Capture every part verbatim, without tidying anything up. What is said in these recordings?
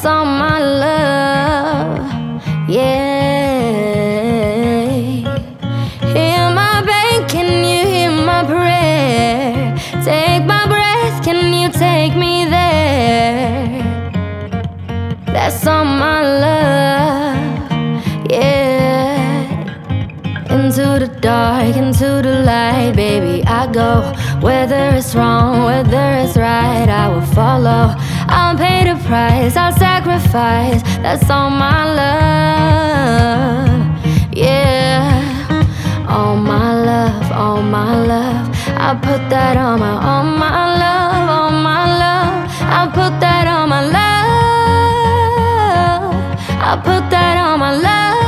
all my love, yeah. Hear my pain, can you hear my prayer? Take my breath, can you take me there? That's all my love, yeah. Into the dark, into the light, baby, I go. Whether it's wrong, whether it's right, I will follow. I'll pay the price, I'll sacrifice. That's all my love, yeah. All my love, all my love, I put that on my, all my love, all my love, I put that on my love, I put that on my love.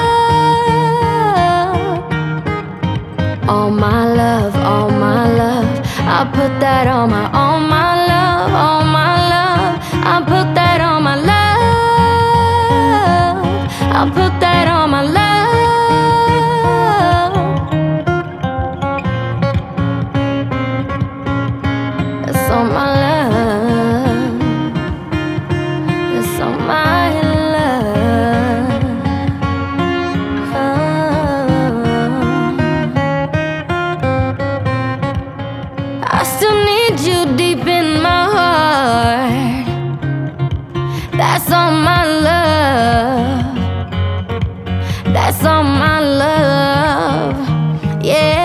All my love, all my love, I put that on my, all my love, all my love, I put that on my love, I put that on my love. That's all my love, that's all my love. Oh. I still need you deep in my heart. That's all my love, that's all my love, yeah.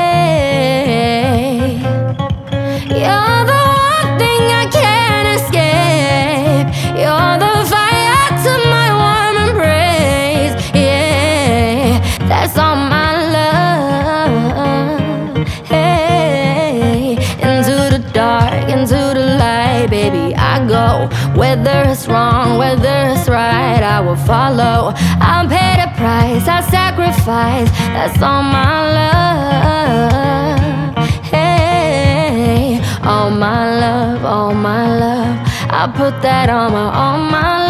You're the one thing I can't escape. You're the fire to my warm embrace, yeah. That's all my love, hey. Into the dark, into the light, baby, I go. Whether it's wrong, whether it's right, I will follow. I'll pay the price, I'll sacrifice. That's all my love, hey. All my love, all my love, I put that on my, all my love.